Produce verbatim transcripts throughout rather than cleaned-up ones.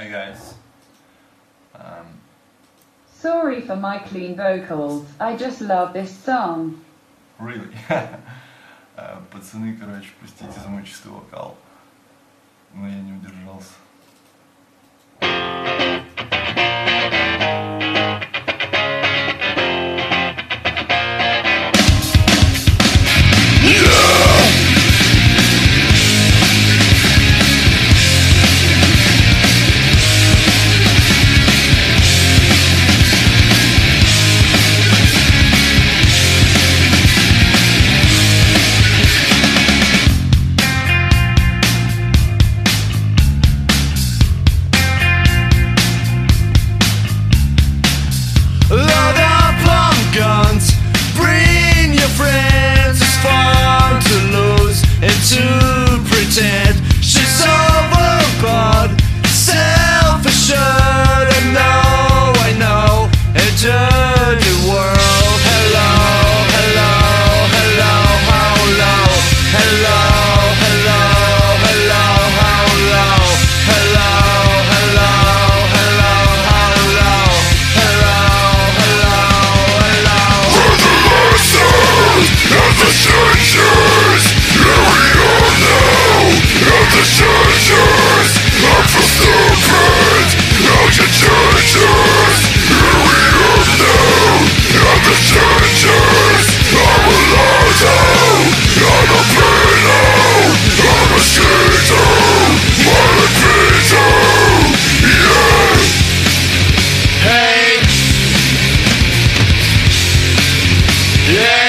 Hi guys. Um, Sorry for my clean vocals. I just love this song. really? Uh, Пацаны, короче, простите за мой чистый вокал, но я не удержался. Guns, bring your friends. It's fun to lose and to pretend she's overboard, self-assured. I know, I know, a dirty world. Hello, hello, hello, how low? Hello, hello, hello, how low? Hello, hello, hello, how low? Hello, hello. Of the strangers, here we are now. Of the strangers, I feel stupid. How you change us? Here we are now. Of the strangers, I'm alive now. I'm a pedo, I'm a mosquito, my libido, yeah. Hey, yeah.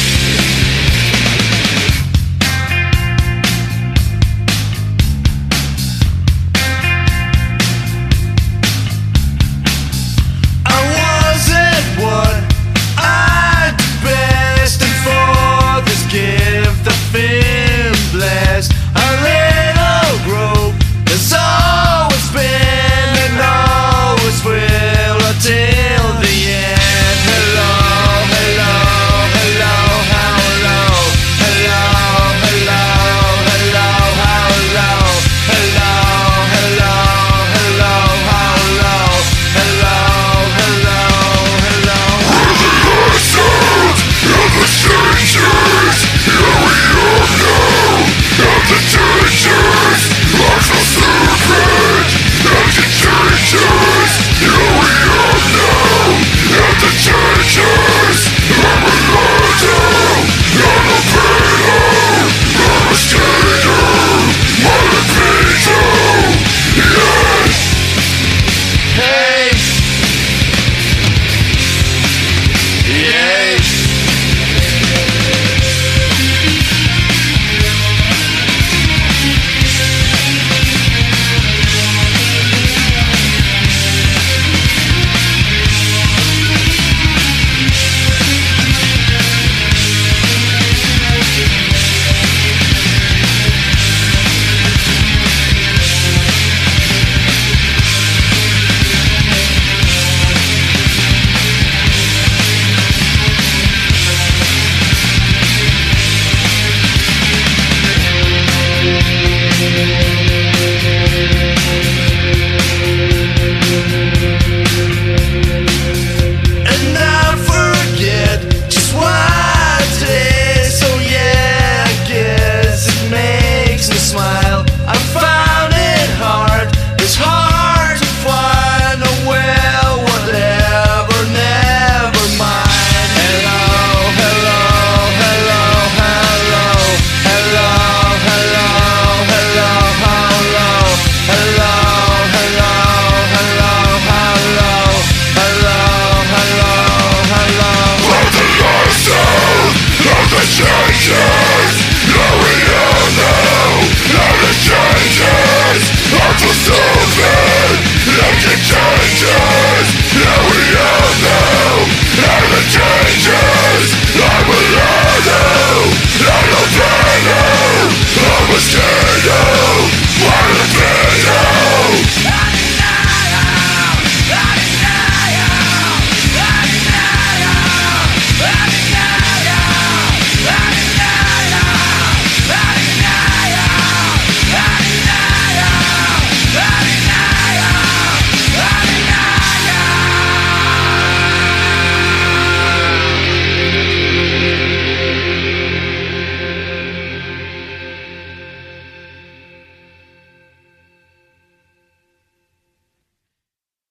Changes, here we are now. Now the changes, I'm so stupid. Like a